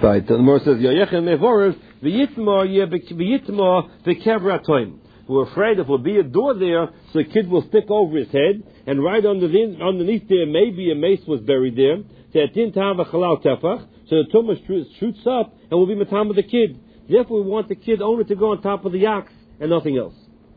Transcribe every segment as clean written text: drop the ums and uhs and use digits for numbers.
Right. The Gemara says, Yoyechem mevorov v'yitma v'kevra toim. We're afraid if there'll be a door there, so the kid will stick over his head, and right underneath there, maybe a mace was buried there. So the tumor shoots up and will be matam of the kid. Therefore, we want the kid only to go on top of the ox and nothing else.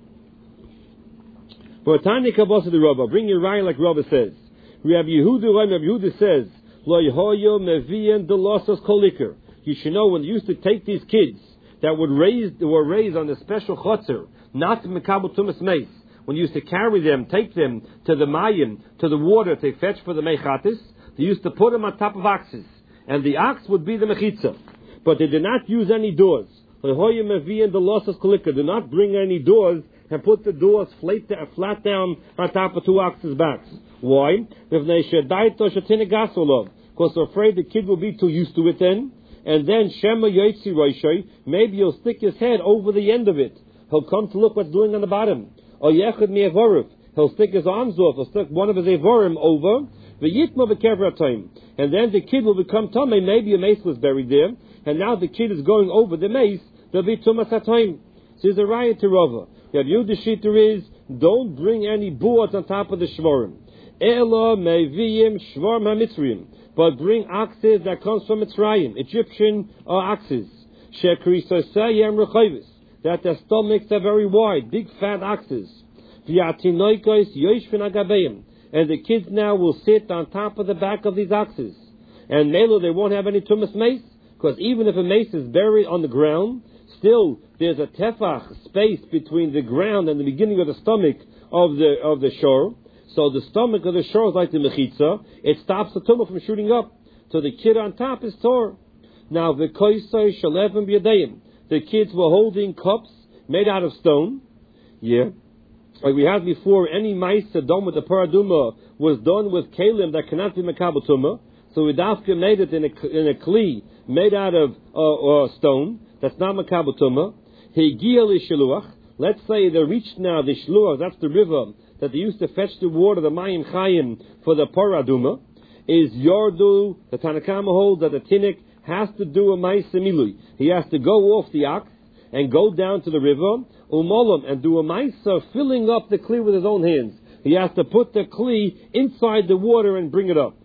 For a tiny kabbalah the Rabbah, bring your raya like Rabbah says. Rabbi Yehuda says, Lo yehoyo meviyen delosas kolikar. You should know when they used to take these kids that were raised on the special chotzer, not the mekabel tumas mace. When you used to carry them, take them to the mayim, to the water to fetch for the mechatis, they used to put them on top of oxes, and the ox would be the mechitza. But they did not use any doors. Do not bring any doors and put the doors flat down on top of two oxes' backs. Why? Because they're afraid the kid will be too used to it then. And then Shema Yotzi Roshai, maybe he'll stick his head over the end of it. He'll come to look what's doing on the bottom. Or Yechad Mi'evorif, he'll stick his arms off, he'll stick one of his Evorim over, V'yitma v'kevra time. And then the kid will become Tamei, maybe a mace was buried there, and now the kid is going over the mace, there'll be Tumas HaTayim. So there's a riot to Rava. The Shita is, don't bring any boards on top of the Shvorim. Ela Meviyim Shvorim HaMitzrayim. But bring oxes that comes from Mitzrayim, Egyptian oxes. Shekrisosayim Rechavis. That their stomachs are very wide, big fat oxes. V'yatinoikos yoshvin agabeim. And the kids now will sit on top of the back of these oxes. And Melo, they won't have any tumas mace, because even if a mace is buried on the ground, still there's a tefach space between the ground and the beginning of the stomach of the shor. So the stomach of the shor is like the mechitza. It stops the tumah from shooting up. So the kid on top is tor. Now the koisai shalevim b'yadeim. The kids were holding cups made out of stone. Yeah. Like we had before, any ma'isa done with the paraduma was done with kalim that cannot be mekabel tumah. So Udafka made it in a kli made out of stone. That's not mekabel tumah. Hegiel shiluach. Let's say they reached now the shluach. That's the river that they used to fetch the water, the mayim chayim for the paraduma. Is yordu. The Tanakama holds that the tinnik has to do a ma'isa milui. He has to go off the ox and go down to the river, umolam, and do a ma'isa filling up the kli with his own hands. He has to put the kli inside the water and bring it up.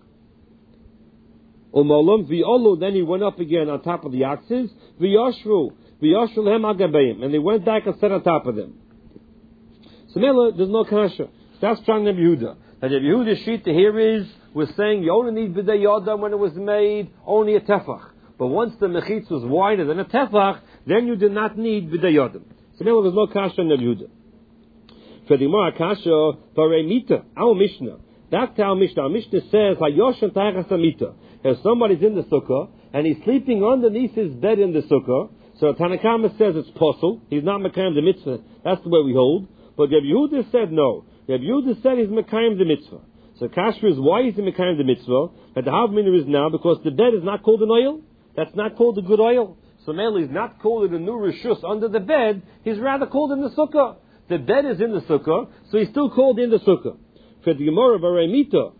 Umolam, v'olu, then he went up again on top of the oxes, v'yashru hem agabeim, and they went back and sat on top of them. So there's no kasha. That's strong Rabbi Yehuda. And Rabbi Yehuda's sheet here is, was saying you only need b'dei yodam when it was made, only a tefach. But once the mechitz was wider than a tefach, then you did not need b'dei yodam. So there's no kasha in Rabbi Yehuda. For the Gemara kasha, paremita, our Mishnah. Back to our Mishnah. Our Mishnah says, hayoshan tachas amita. If somebody's in the sukkah, and he's sleeping underneath his bed in the sukkah, so Tanakama says it's possible. He's not mekayim the mitzvah. That's the way we hold. But Rabbi Yehuda said no. Rabbi Yehuda said he's mekayim the mitzvah. So kasha is, why is he mekayim the mitzvah? And the havmina is now because the bed is not called an oil. That's not called a good oil. So Mele is not called a new rishus under the bed. He's rather called in the sukkah. The bed is in the sukkah, so he's still called in the sukkah. For the Gemara Baremita,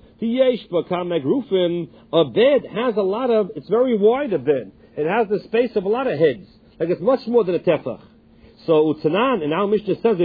a bed has a lot of, it's very wide a bed. It has the space of a lot of heads. Like it's much more than a tefach. So Utzanan, and our Mishnah says,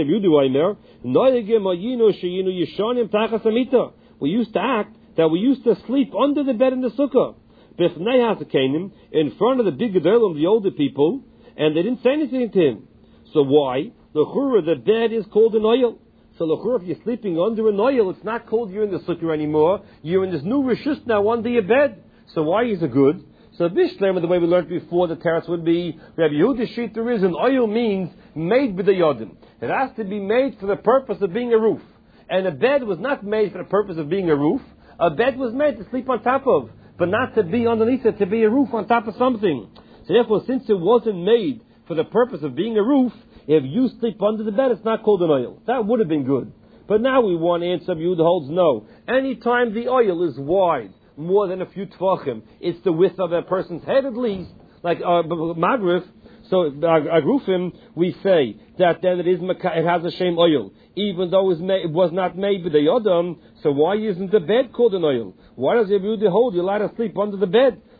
we used to act that we used to sleep under the bed in the sukkah. In front of the big gedolim, the older people, and they didn't say anything to him. So why? The bed is called an oil. So if you're sleeping under an oil, it's not called you're in the sukkah anymore. You're in this new rishus now under your bed. So why is it good? So Bishlam, the way we learned before, the teretz would be, Rabbi Yehuda's sheet there is, an oil means made b'dei yodim. It has to be made for the purpose of being a roof. And a bed was not made for the purpose of being a roof. A bed was made to sleep on top of, but not to be underneath it, to be a roof on top of something. So therefore, since it wasn't made for the purpose of being a roof, if you sleep under the bed, it's not called an oil. That would have been good. But now we want to answer Yehuda holds no. Anytime the oil is wide, more than a few tvachim, it's the width of a person's head at least, like Magrif. So Agrufim, we say that then it has a shame oil, even though it was not made with the yodam. So why isn't the bed called an oil? Why does Yehuda hold you're allowed to sleep under the bed?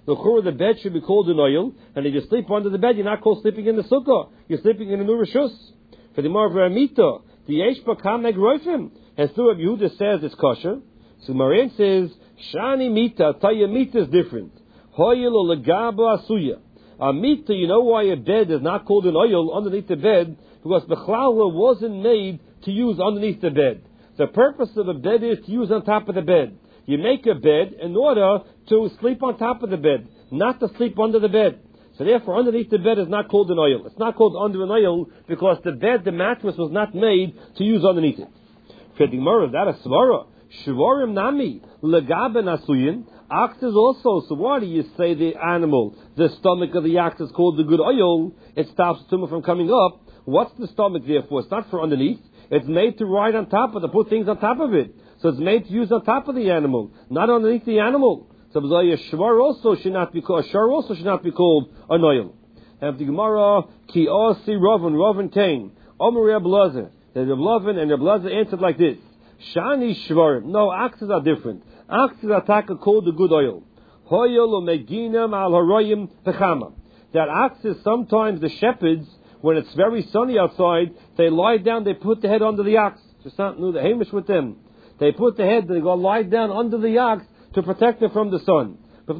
The bed should be called an oil, and if you sleep under the bed, you're not called sleeping in the sukkah. You're sleeping in a new rishus. For the more of Ramita, the Yeshba Kamek Roifim. And through Yehuda says it's kosher. So Marian says, Shani Mita, Taya Mita is different. Hoyel or Legaba Asuya. A Mita, you know why a bed is not called an oil underneath the bed? Because the challah wasn't made to use underneath the bed. The purpose of a bed is to use on top of the bed. You make a bed in order to sleep on top of the bed, not to sleep under the bed. So therefore, underneath the bed is not called an oil. It's not called under an oil because the bed, the mattress, was not made to use underneath it. For the Gemara, that is svara. Shvarim nami legaben asuyin. Ox is also. So why do you say the animal, the stomach of the ox is called the good oil? It stops the tumor from coming up. What's the stomach there for? It's not for underneath. It's made to ride on top of it, to put things on top of it. So it's made to use on top of the animal, not underneath the animal. So a shvar also should not be called, a shar also should not be called an oil. And the Gemara, ki osi Ravan came. Omer Reb Lazar. The Reb Lovin and Reb Lazar answered like this. Shani shvarim. No, oxes are different. Oxes are called the good oil. Hoyel o meginam al haroyim pechama. That oxes, sometimes the shepherds, when it's very sunny outside, they lie down, they put the head under the ox. Just not new the Hamish with them. They put the head, they go lie down under the ox to protect it from the sun. And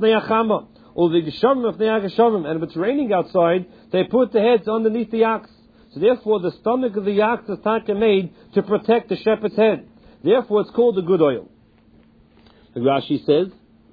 if it's raining outside, they put the heads underneath the ox. So therefore, the stomach of the ox is made to protect the shepherd's head. Therefore, it's called the good oil. The Rashi says,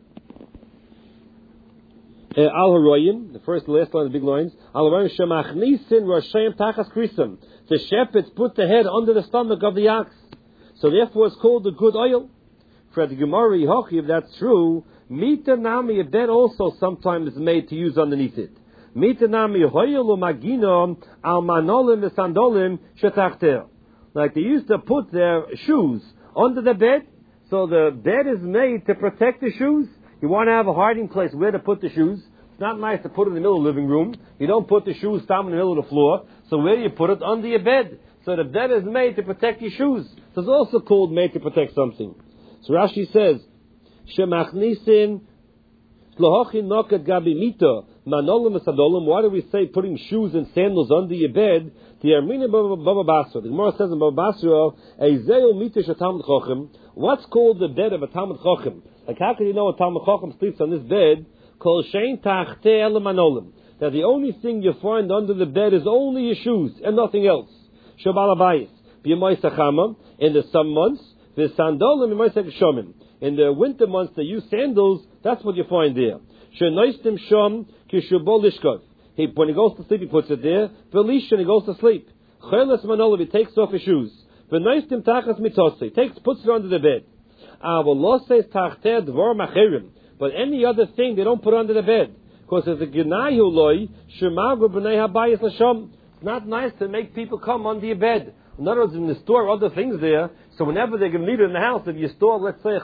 Al Haroyim, the first and last line of the big lines, Al Haroyim Shemachnisin Rashayim Tachas Krisam. The shepherds put the head under the stomach of the ox. So therefore it's called the good oil. For the Gemara Hochi, if that's true, Mita Nami, a bed also sometimes is made to use underneath it. Mita Nami Hoyelu Magino Al Manolim Sandolim Shetachter. Like they used to put their shoes under the bed, so the bed is made to protect the shoes. You want to have a hiding place where to put the shoes. It's not nice to put it in the middle of the living room. You don't put the shoes down in the middle of the floor. So where do you put it? Under your bed. So the bed is made to protect your shoes. So it's also called made to protect something. So Rashi says, Shemachnisin Slohochin Nokat Gabi Mita Manolim Sadolim. Why do we say putting shoes and sandals under your bed? The Armina Baba Basra. The Gemara says in Baba Basra, Eizeo Mita Shatam Chochem. What's called the bed of a Talmud Chochem? Like how can you know a Talmud Chochem sleeps on this bed? Kol Shein Tachte Ele Manolim. That the only thing you find under the bed is only your shoes and nothing else. Shabal Abayis. B'yamai in the summer months, the sandolim in the winter months they use sandals. That's what you find there. Shenoistim shom kishubolishkov. When he goes to sleep, he puts it there. Velishan, he goes to sleep. Cheles manolav, he takes off his shoes. Venoistim tachas mitose, puts it under the bed. Avoloses tachter dvar macherim. But any other thing they don't put under the bed, because it's a genayu loy shemagu b'nei habayis lashom. It's not nice to make people come under your bed. In other words, when you store other things there, so whenever they're going to need it in the house, if you store, let's say,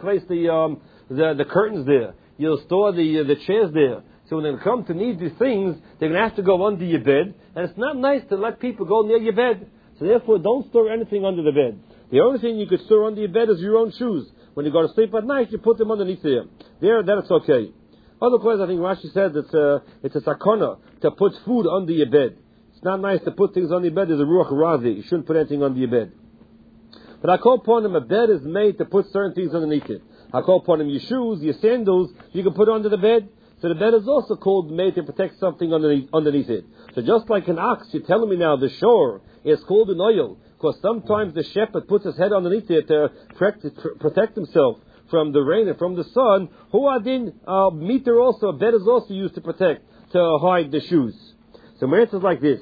the curtains there, you'll store the chairs there. So when they come to need these things, they're going to have to go under your bed, and it's not nice to let people go near your bed. So therefore, don't store anything under the bed. The only thing you could store under your bed is your own shoes. When you go to sleep at night, you put them underneath there. That's okay. Otherwise, I think Rashi said it's a sakona to put food under your bed. It's not nice to put things on your bed. There's a ruach razi. You shouldn't put anything under your bed. But I call upon him, a bed is made to put certain things underneath it. I call upon him, your shoes, your sandals, you can put under the bed. So the bed is also called made to protect something underneath it. So just like an ox, you're telling me now the shore is called an oil, because sometimes the shepherd puts his head underneath it to protect himself from the rain and from the sun. Huadin, meter also, a bed is also used to protect, to hide the shoes. So my answer is like this.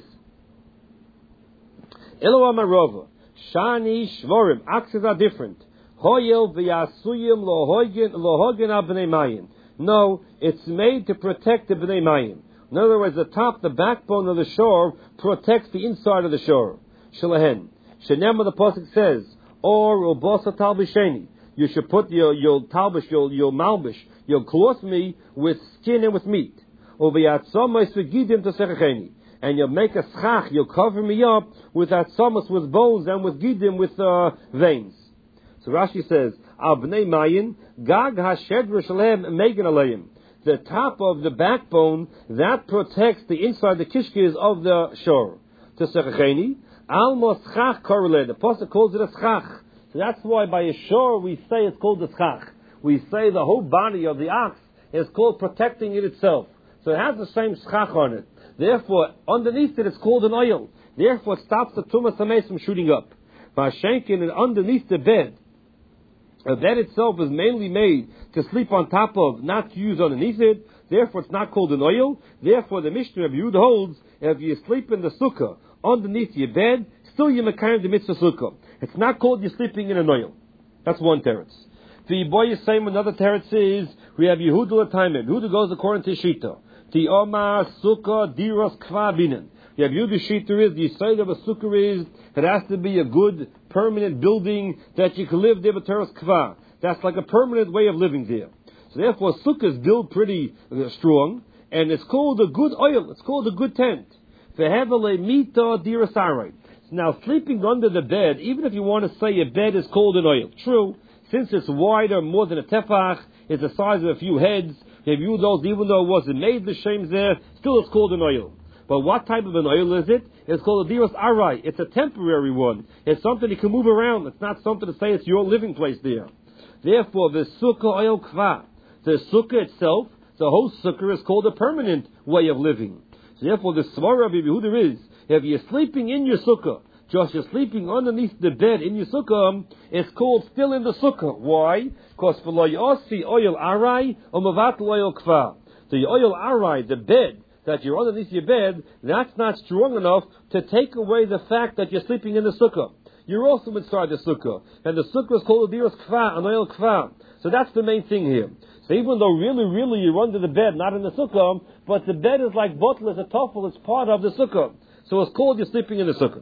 Eloah Marova, Shani Shvorim, oxes are different. Hoyel v'yasuyim lohogen abnei mayim. No, it's made to protect the bnei mayim. In other words, the backbone of the shore protects the inside of the shore. Shalahen. Shenem, the pasuk says, or ubosa talbisheni. You should put your talbish, your malbish, you'll cloth me with skin and with meat. And you'll make a schach, you'll cover me up with atzamas, with bones, and with gidim, with veins. So Rashi says, Al bnei mayin, gag hashedra shalem megan aleim. the top of the backbone, that protects the inside, the kishkis of the shor. To Sechacheni, almost schach korele. The pasuk calls it a schach. So that's why by a shor we say it's called a schach. We say the whole body of the ox is called protecting it itself. So it has the same schach on it. Therefore, underneath it, it's called an oil. Therefore, it stops the tumas hameis from shooting up. Vashenkin, and underneath the bed, a bed itself is mainly made to sleep on top of, not to use underneath it. Therefore, it's not called an oil. Therefore, the Mishnah of Yud holds, if you sleep in the sukkah underneath your bed, still you're mekayim the mitzvah sukkah. It's not called you're sleeping in an oil. That's one teretz. The boy is saying another teretz is, we have Yehuda Lataimen. Yehuda goes according to Shita. The Omar Sukkah Diras Kvabinen. The Yehuda Shita is, the side of a sukkah is, it has to be a good, permanent building that you can live there with Teras Kva. That's like a permanent way of living there. So therefore, sukkah is built pretty strong, and it's called a good oil. It's called a good tent. Vehevele Mita Dirasarai. Now, sleeping under the bed, even if you want to say a bed is called an oil, true, since it's wider, more than a tefach, it's the size of a few heads, even though it wasn't made the shames there, still it's called an oil. But what type of an oil is it? It's called a diras arai. It's a temporary one. It's something you can move around. It's not something to say it's your living place there. Therefore, the sukkah oil kva, the sukkah itself, the whole sukkah is called a permanent way of living. So therefore, the svara of Yehuda is, if you're sleeping in your sukkah, just you're sleeping underneath the bed in your sukkah, it's called still in the sukkah. Why? Because for loyasi oil arai or mavat oil kva. The oil arai, the bed that you're underneath your bed, that's not strong enough to take away the fact that you're sleeping in the sukkah. You're also inside the sukkah, and the sukkah is called a diras kva, an oil kva. So that's the main thing here. So even though really you're under the bed, not in the sukkah, but the bed is like bottle, as a toffel, it's part of the sukkah. So it's called you're sleeping in the sukkah.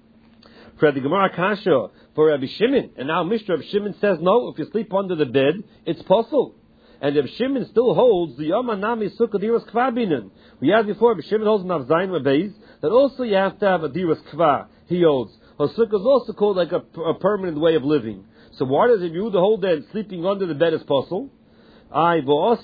For the Gemara Kasha, for Rabbi Shimon, and now Mr. Rabbi Shimon says, no, if you sleep under the bed, it's possible. And Rabbi Shimon still holds the Yamanami Sukkah Diras Kvabinen. We had before, Rabbi Shimon holds in Avzayin Rabbeis, that also you have to have a Diras Kva, he holds. A sukkah is also called like a permanent way of living. So why does it you the whole day sleeping under the bed is possible? So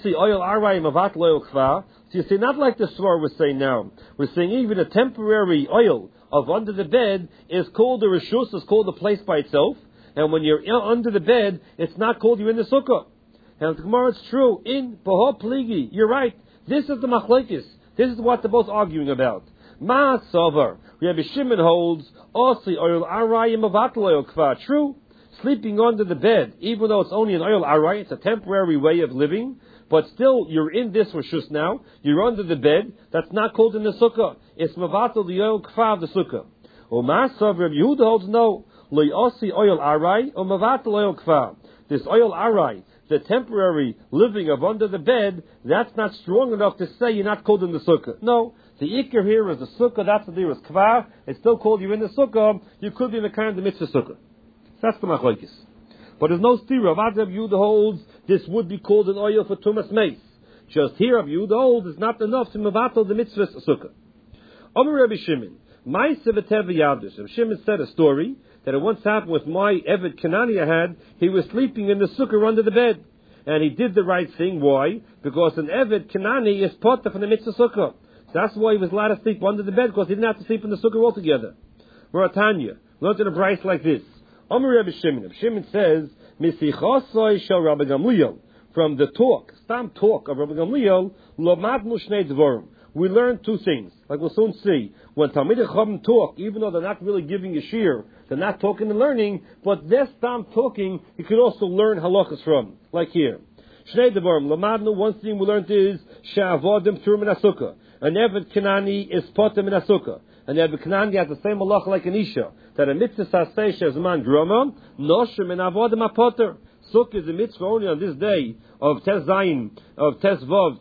you see, not like the Svar we're saying now. We're saying even a temporary oil of under the bed is called a reshus, is called a place by itself. And when you're under the bed, it's not called you're in the sukkah. And the Gemara, it's true. In Baha Pligi, you're right. This is the machlekes. This is what they're both arguing about. Ma Savar. Rabbi Shimon holds Osi oil arai mavat oil kva. True. Sleeping under the bed, even though it's only an oil arai, it's a temporary way of living, but still you're in this reshus now, you're under the bed, that's not called in the sukkah. It's mavatal the oil kfa of the sukkah. O Masav Rabbi Yehuda holds no, loy osi oil arai or mavatal oil kfa. This oil arai, the temporary living of under the bed, that's not strong enough to say you're not called in the sukkah. No, the ikar here is the sukkah, that's the diras kva, it's still called you're in the sukkah, you could be in the kind of the mitzvah sukkah. That's the machlokes. But there's no stira. Rabbi Yehuda holds this would be called an oil for tumas meis. Just here, Rabbi Yehuda holds is not enough to mevatel the mitzvah sukkah. Omer Rabbi Shimon, Ma'aseh v'teva yadus. Rabbi Shimon said a story that it once happened with my Eved Kanani I had. He was sleeping in the sukkah under the bed, and he did the right thing. Why? Because an Eved Kanani is potter from the mitzvah sukkah. That's why he was allowed to sleep under the bed, because he didn't have to sleep in the sukkah altogether. Moratanya learned in a brace like this. Omer Rabbi Shimon. Rabbi Shimon says, Misichosoi shel Rabbi Gamliel. From the talk, stam talk of Rabbi Gamliel, Lomadnu Shnei Dvorim. We learn two things, like we'll soon see. When Talmidei Chacham talk, even though they're not really giving a shir, they're not talking and learning, but they're stam talking, you could also learn halachas from, like here. Shnei Dvorim, Lomadnu, one thing we learned is, She'avodim Tur Min HaSukkah. An Eved Kanani is potem min HaSukkah. And Eved Kanani has the same halacha like an Isha, that a mitzvah saseh shezman drama, noshem and avodim apoter. Sukkah is a mitzvah only on this day of Tes Zayin, of Tes Vav,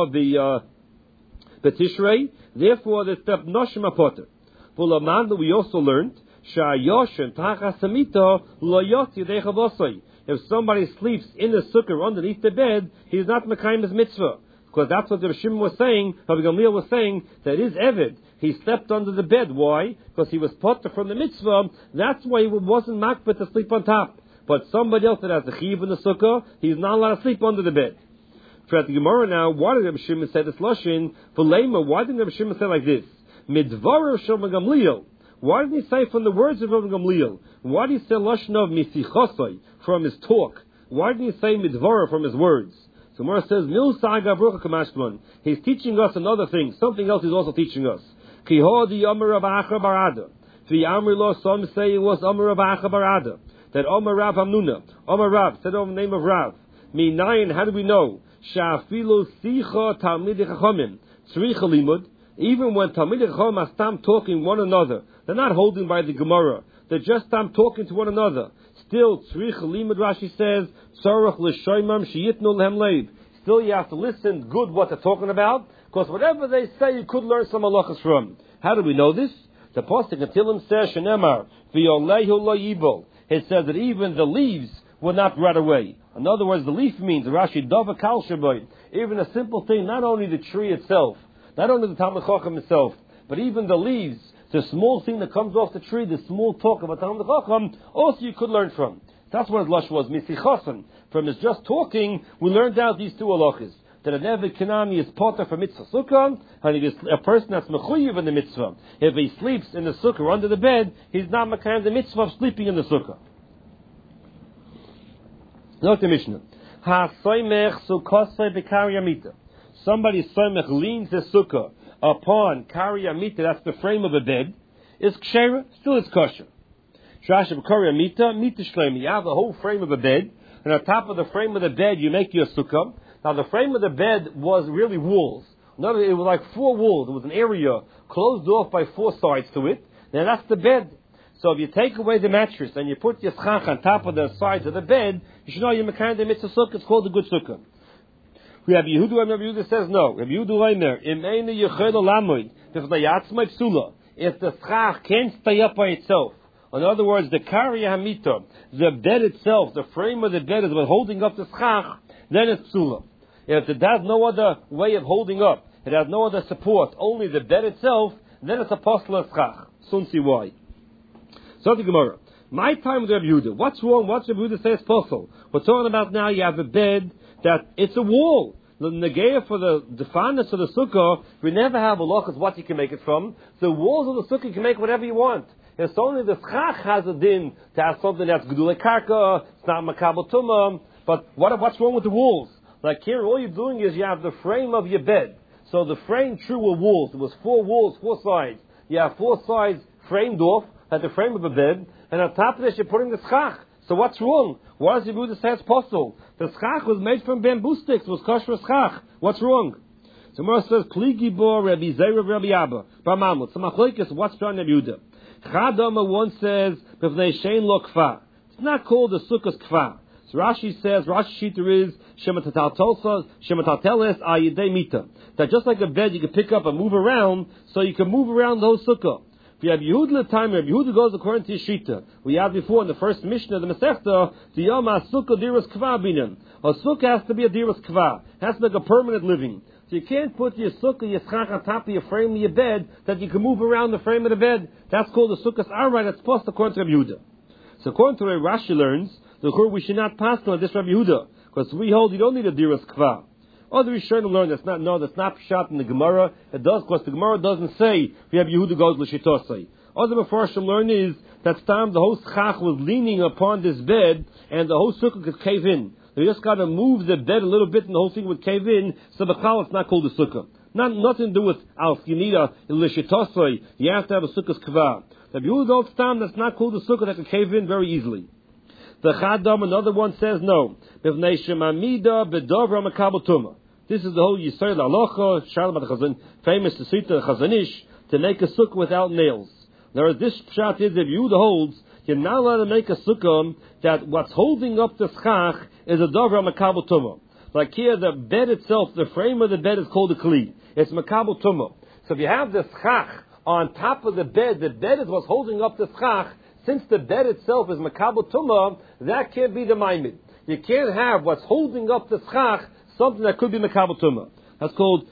the Tishrei. Therefore, the step noshem apoter. V'laman, we also learned, sha'yoshen tachas hamita lo yotzi yedei chavosai. If somebody sleeps in the sukkah underneath the bed, he is not mekayim his mitzvah. Because that's what the Shimon was saying, Rabbi Gamliel was saying, that his Eved, he slept under the bed. Why? Because he was potter from the mitzvah. That's why he wasn't makbet to sleep on top. But somebody else that has the chiv in the sukkah, he's not allowed to sleep under the bed. For the Gemara now, why did Rabbi Shimon say this lashon? For Lema, why didn't Rabbi Shimon say like this? Midvarav shel Gamliel. Why did he say from the words of Rabbi Gamliel? Why did he say lashon of misichosai from his talk? Why didn't he say midvarav from his words? So Gemara says, Mil Saga Brucha Kamashman. He's teaching us another thing. Something else he's also teaching us. Kihodi Amar Rav Acha Barada. The Amri Lo, some say it was Amar Rav Acha Barada. That Amar Rav Hamnuna. Amar Rav, said over the name of Rav. Minayin, how do we know? Sha'afilu Sicha Talmidei Chachamim. Tzricha Limud. Even when Talmidei Chachamim are stam talking one another, they're not holding by the Gemara. They're just stam talking to one another. Still, Tzricha Limud, Rashi says, Tzarech L'shoymam Sheyitnu Lehem Leiv. Still, you have to listen good what they're talking about, because whatever they say, you could learn some halachas from. How do we know this? The Pasuk in Tehillim says, Shenemar, V'yolehu lo yibol. It says that even the leaves will not rot away. In other words, the leaf means, Rashi, Dava Kal Shaboy. Even a simple thing, not only the tree itself, not only the Talmud Chacham itself, but even the leaves, the small thing that comes off the tree, the small talk of a Talmud Chacham, also you could learn from. That's what his lush was, Misichasan. From his just talking, we learned out these two halachas. That a Nevi Kanani is potter for mitzvah sukkah, and he is a person that's mechuyev in the mitzvah. If he sleeps in the sukkah or under the bed, he's not makayim the mitzvah of sleeping in the sukkah. Note the Mishnah. Ha-soymech sukkosei b'kariyamita. Somebody soymech leans his sukkah upon kariyamita, that's the frame of a bed, is kshera, still is kosher. Shasha b'kariyamita, mita shleimi. You have the whole frame of a bed, and on top of the frame of the bed you make your sukkah. Now the frame of the bed was really walls. It was like 4 walls. It was an area closed off by 4 sides to it. Now that's the bed. So if you take away the mattress and you put your schach on top of the sides of the bed, you should know you're mekayim the mitzvah sukkah. It's called a good sukkah. We have Yehuda, and Rabbi Yehuda says no. Rabbi Yehuda leimer imeinu yechel olamoid b'vnayatzmai psula. If the schach can't stay up by itself, in other words, the kariyah hamita, the bed itself, the frame of the bed is what's holding up the schach, then it's psula. If it has no other way of holding up, it has no other support, only the bed itself, then it's a posla schach. Soon see why. So the Gemara. My time with Rabbi Yehuda. What's wrong? What's Rabbi Yehuda says posel? We're talking about now you have a bed that it's a wall. The negeah for the fineness of the sukkah, we never have a loch as what you can make it from. The walls of the sukkah you can make whatever you want. It's only the schach has a din to have something that's gedulei karka, it's not makabel tumah. But what's wrong with the walls? Like here, all you're doing is you have the frame of your bed. So the frame, true, were walls. It was 4 walls, 4 sides. You have 4 sides framed off at the frame of a bed, and on top of this you're putting the schach. So what's wrong? Why does the Buddha say it's possible? The schach was made from bamboo sticks. It was kosher schach. What's wrong? So Moshe says, Kligi bo Rabbi Zera Rabbi Abba. Bamamut. So machlokes, what's wrong Rabbi Yehuda? Chadama one says, B'vnei shein lo kfa. It's not called the sukkah's kfa. So Rashi says, Rashi Shita is Shematateles Ayidei Mita. That just like a bed you can pick up and move around, so you can move around the whole sukkah. If you have Yehuda time, Rabbi Yehuda goes according to Shita. We had before in the first Mishnah of the Masechta, the Yoma Sukkah Diras Kva Binan. A sukkah has to be a Diras Kva. It has to make a permanent living. So you can't put your sukkah, your schach on top of your frame of your bed, that you can move around the frame of the bed. That's called the sukkah's arba. That's supposed according to Rabbi Yehuda. So according to Rashi learns, we should not pass on this Rabbi Yehuda, because we hold you don't need a diras kva. Other Rishonim learn that's not pshat in the Gemara. It does, because the Gemara doesn't say Rabbi Yehuda goes l'shitosai. Other Mefarshim learn is that time the whole schach was leaning upon this bed, and the whole sukkah could cave in. You just got to move the bed a little bit, and the whole thing would cave in. So the chal it's not called a sukkah. Nothing to do with alf. You need a l'shitosai. You have to have a sukkah's kva. Rabbi Yehuda goes time that's not called a sukkah that can cave in very easily. The Chadam, another one says no. This is the whole Yisrael Alocha, Shalom famous to see the Chazanish, to make a sukkah without nails. Now this pshat is, if Yehuda holds, you're not allowed to make a sukkah that what's holding up the schach is a Dovra Makabel Tumah. Like here, the bed itself, the frame of the bed is called a Kli. It's Makabel Tumah. So if you have the schach on top of the bed is what's holding up the schach. Since the bed itself is makabel tumah, that can't be the maimid. You can't have what's holding up the schach, something that could be makabel tumah. That's called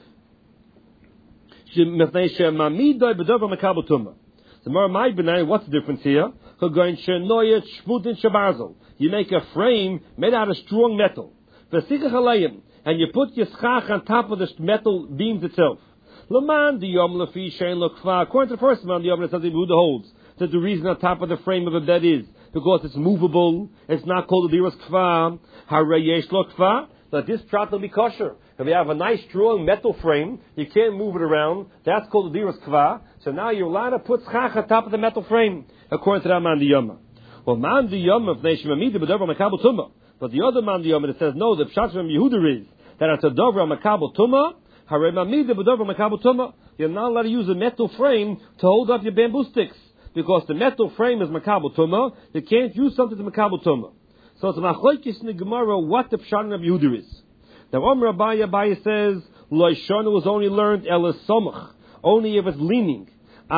shemamidai b'dover makabel tumah. So Maramai B'nai, what's the difference here? You make a frame made out of strong metal. and you put your schach on top of the metal beams itself. According to the first man, the Yom says the Yehuda holds that the reason on top of the frame of a bed is because it's movable. It's not called a diras kfa. Harei yesh lo kfa. That this prat will be kosher. If you have a nice, strong metal frame, you can't move it around. That's called a diras kva. So now you're allowed to put schach on top of the metal frame, according to that man the Yom. Well, man the Yom of Neshim Amida b'davar makabel tumah. But the other man the Yom that says no, the pshat from Yehuda is that it's a davar makabel tumah. Harei mamida b'davar makabel tumah. You're not allowed to use a metal frame to hold up your bamboo sticks because the metal frame is makabel tumah. You can't use something to makabel tumah. So it's a machlokes in the Gemara what the pshat of Yehuda is. Now, Omer Abaye says, Loishonu was only learned elas somach, only if it's leaning.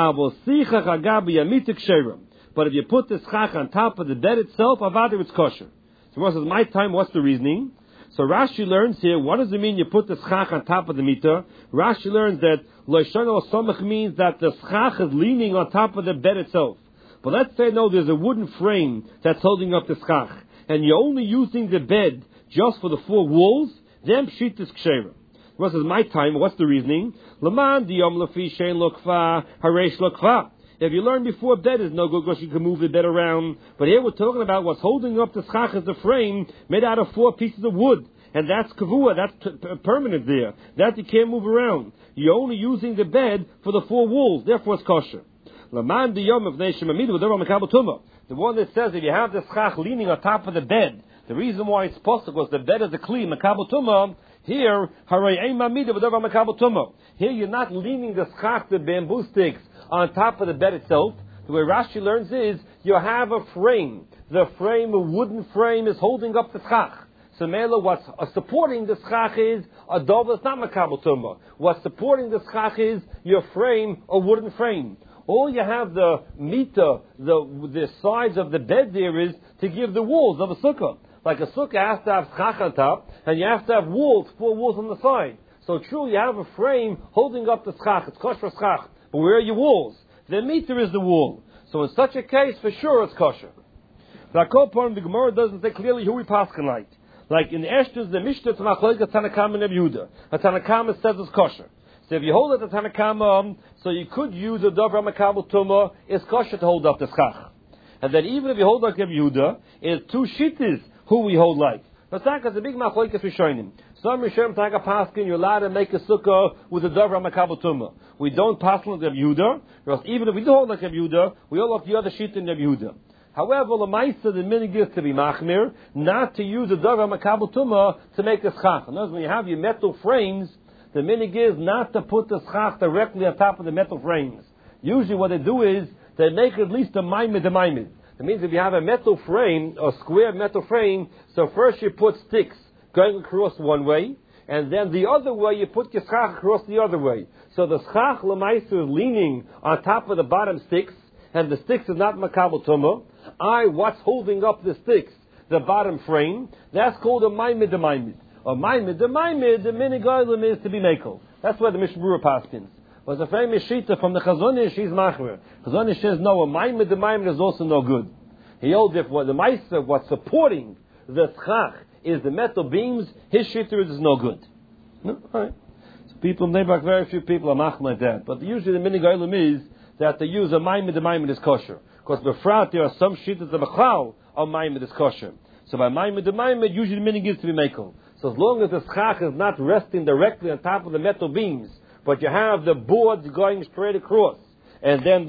But if you put the schach on top of the bed itself, avada it's kosher. So what says, my time, what's the reasoning? So Rashi learns here, what does it mean you put the schach on top of the meter? Rashi learns that Loishonu somach means that the schach is leaning on top of the bed itself. But let's say, no, there's a wooden frame that's holding up the schach, and you're only using the bed just for the four walls, then pshit is ksheira. What says my time? What's the reasoning? Laman diyom lafi shein lokfa haresh lokfa. If you learn before bed is no good because you can move the bed around. But here we're talking about what's holding up the schach is the frame made out of 4 pieces of wood, and that's kavua. That's permanent there. That you can't move around. You're only using the bed for the 4 walls. Therefore, it's kosher. Laman diyom of neishim amidu v'davar makabel tumah. The one that says if you have the schach leaning on top of the bed, the reason why it's possible was the bed is a kli makabel tumah. Here, harei ein mamida v'davar makabel tumah. Here, you're not leaning the schach, the bamboo sticks, on top of the bed itself. The way Rashi learns is you have a frame. The frame, a wooden frame, is holding up the schach. So, Mela, what's supporting the schach is a dove that's not makabel tumah. What's supporting the schach is your frame, a wooden frame. All you have the meter, the sides of the bed there is to give the walls of a sukkah. Like a sukkah has to have schach on top, and you have to have walls, 4 walls on the side. So true, you have a frame holding up the schach. It's kosher schach. But where are your walls? The meter is the wall. So in such a case, for sure, it's kosher. The Akopon, the Gemara doesn't say clearly who we paskin like in Eshtus, the Mishnah to Machlokes Tanakama and Yehuda. A Tanakama says it's kosher. So if you hold it at Tanakama, so you could use a davar makabel tumah, it's kosher to hold up the schach. And then even if you hold like Yehuda, it's 2 shittas who we hold like. But that is a big machlokes rishonim. Some rishonim take a paskin, you're allowed to make a sukkah with a davar makabel tumah. We don't pass like Yehuda, because even if we do hold like Yehuda, we hold up the other shit in Yehuda. However, the Maisa, the minig is to be machmir, not to use a davar makabel tumah to make a schach. In other words, when you have your metal frames, the minig is not to put the schach directly on top of the metal frames. Usually what they do is, they make at least a maimid. That means if you have a metal frame, a square metal frame, so first you put sticks going across one way, and then the other way you put your schach across the other way. So the schach l'maisa is leaning on top of the bottom sticks, and the sticks is not makabel tumah. What's holding up the sticks? The bottom frame. That's called a maimid. A maimid, the minig oilim is to be makel. That's why the Mishnah Berurah paskins. Was a famous shita from the Chazonish, she's machmer. Chazonish says no, a maimid is also no good. He holds if what the meiser, what's supporting the schach is the metal beams, his shita is no good. No? All right. So people in Neibach, very few people are machmer like that. But usually the minig oilim is that they use a maimid is kosher. Because befrat there are some shitas the machal of maimid is kosher. So by maimid usually the minig is to be makel. So as long as the schach is not resting directly on top of the metal beams, but you have the boards going straight across, and then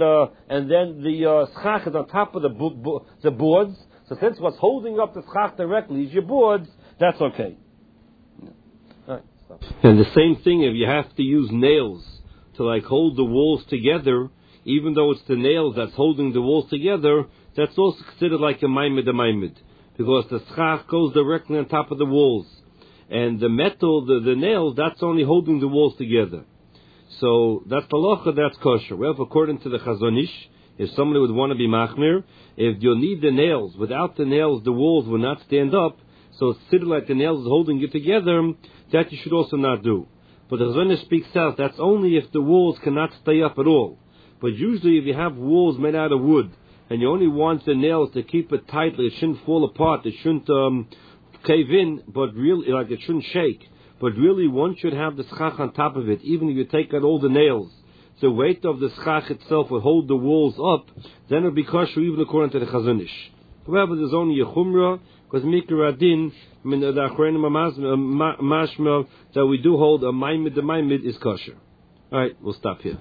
the schach is on top of the boards. So since what's holding up the schach directly is your boards, that's okay. All right, stop. And the same thing if you have to use nails to hold the walls together, even though it's the nails that's holding the walls together, that's also considered like a maimid, because the schach goes directly on top of the walls. And the metal, the nails, that's only holding the walls together. So that's halacha, that's kosher. Well, according to the Chazonish, if somebody would want to be machmir, if you'll need the nails, without the nails, the walls will not stand up. So it's considered like the nails is holding it together. That you should also not do. But the Chazonish speaks out. That's only if the walls cannot stay up at all. But usually, if you have walls made out of wood and you only want the nails to keep it tightly, it shouldn't fall apart. It shouldn't cave in, but really, like it shouldn't shake. but really one should have the schach on top of it, even if you take out all the nails. The weight of the schach itself will hold the walls up, then it will be kosher even according to the Chazon Ish. However, there's only a chumrah, because mikra adin, min the achrenim mashma, that we do hold a maimid, the maimid is kosher. Alright, we'll stop here.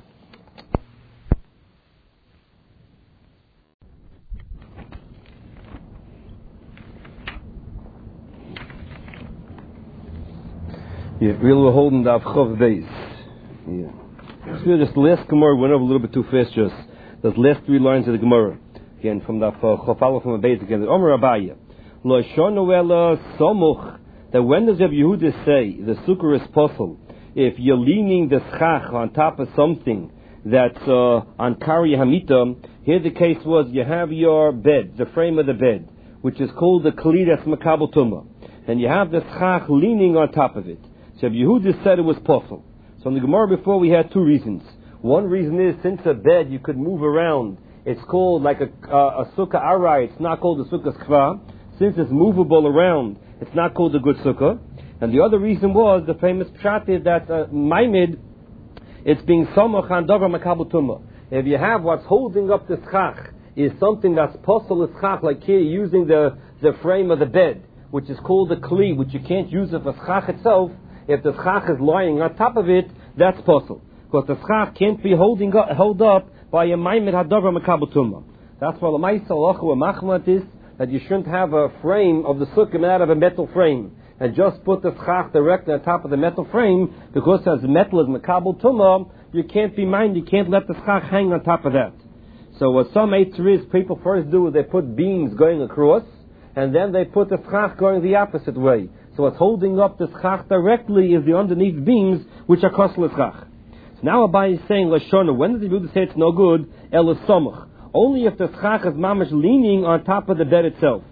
Yeah, we're holding the Avchav Beis. Yeah. So just the last Gemara went over a little bit too fast. Just those last 3 lines of the Gemara again from the Chofalo from the Beis again. Omer Abaya Lo Shonu Ela Somuch. That when does Rabbi Yehuda say the sukkah is possible if you're leaning the schach on top of something that's on Kari Hamita? Here the case was you have your bed, the frame of the bed, which is called the Kli that's Makabel Tumah, and you have the schach leaning on top of it. So Rabbi Yehuda said it was possible. So in the Gemara before we had 2 reasons. One reason is since a bed you could move around, it's called like a sukkah arai. It's not called a sukkah skva. Since it's movable around, it's not called a good sukkah. And the other reason was the famous pshat is that maimid, it's being samach on davar makabel tumah. If you have what's holding up the schach is something that's possible schach, like here using the frame of the bed, which is called a kli, which you can't use it for schach itself. If the schach is lying on top of it, that's possible. Because the schach can't be held up by a maimed hadavar makabel tumah. That's why the ma'isa halacha or machmat is that you shouldn't have a frame of the sukkah made out of a metal frame and just put the schach directly on top of the metal frame, because as the metal is makabel tumah, you can't let the schach hang on top of that. So what some eitzeris people first do is they put beams going across, and then they put the schach going the opposite way. So what's holding up the schach directly is the underneath beams, which are kosel schach. So now Abai is saying, Lashona, when does the Yehuda say it's no good? El samach. Only if the schach is mamash leaning on top of the bed itself.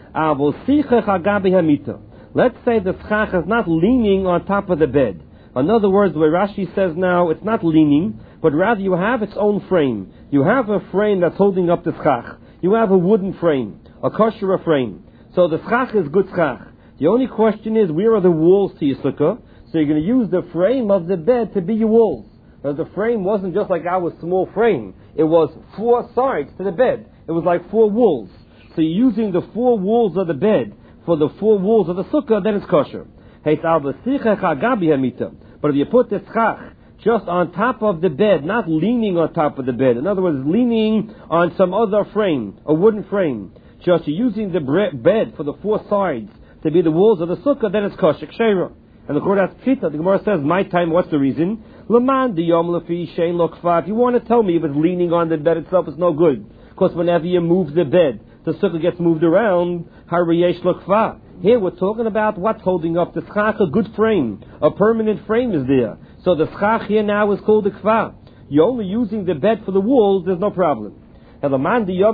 Let's say the schach is not leaning on top of the bed. In other words, the way Rashi says now, it's not leaning, but rather you have its own frame. You have a frame that's holding up the schach. You have a wooden frame, a kosher frame. So the schach is good schach. The only question is, where are the walls to your sukkah? So you're going to use the frame of the bed to be your walls. Now the frame wasn't just like our small frame. It was 4 sides to the bed. It was like 4 walls. So you're using the 4 walls of the bed for the 4 walls of the sukkah, then it's kosher. But if you put the schach just on top of the bed, not leaning on top of the bed, in other words, leaning on some other frame, a wooden frame, just using the bed for the 4 sides to be the walls of the sukkah, then it's kosher ksheira. And the Gemara the Gemara says, my time, what's the reason? Laman diyom lefi shein lo kfa. If you want to tell me if it's leaning on the bed itself, it's no good. Because whenever you move the bed, the sukkah gets moved around. Hariyesh lo kfa. Here we're talking about what's holding up the schach, a good frame. A permanent frame is there. So the schach here now is called the kfa. You're only using the bed for the walls, there's no problem. That the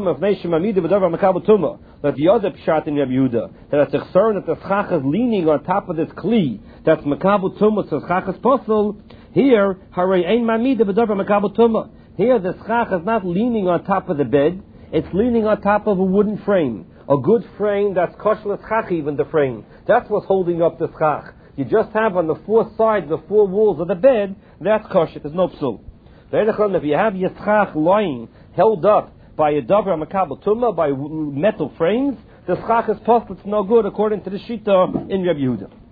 other pshat in Rabbi Yehuda, that it's a concern that the schach is leaning on top of this kli, that's makabel tumah, so schach is possible. Here, here the schach is not leaning on top of the bed, it's leaning on top of a wooden frame. A good frame that's kosher schach, even the frame. That's what's holding up the schach. You just have on the 4 sides, the 4 walls of the bed, that's kosher, there's no psul. If you have your schach lying, held up by a davar makabel tumah, by metal frames, the schach is possible, it's no good according to the shita in Rabbi Yehuda.